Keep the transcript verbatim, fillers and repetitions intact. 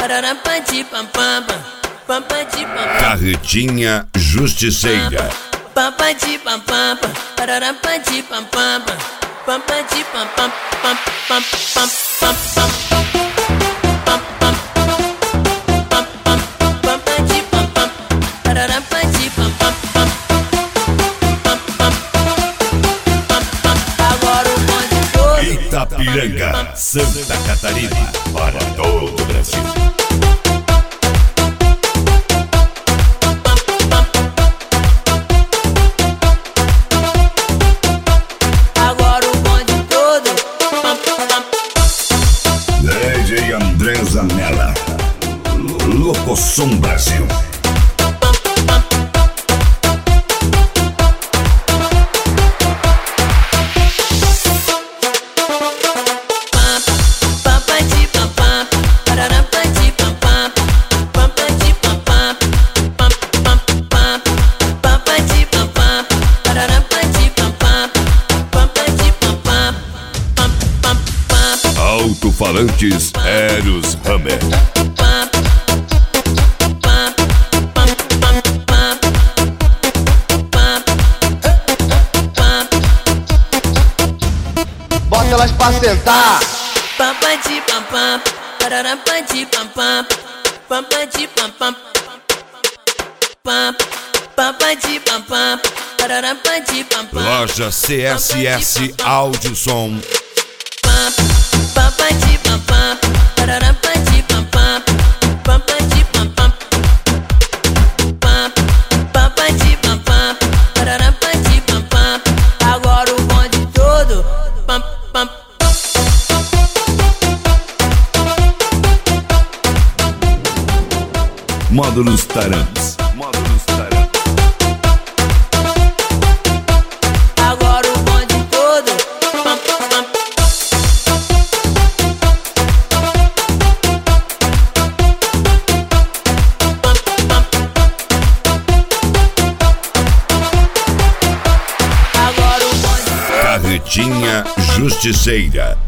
Carretinha Justiceira. Itapiranga, Santa Catarina, para todo o Brasil. Agora o bonde todo. D J André Zanella, Locosom Brasil. Alto-falantes Eros Hammer. Bota elas pra sentar. Loja C S S Áudio Som. Agora o bonde todo. Módulos Tarantes. Módulos Tarantes. Agora o bonde todo. Carretinha Justiceira.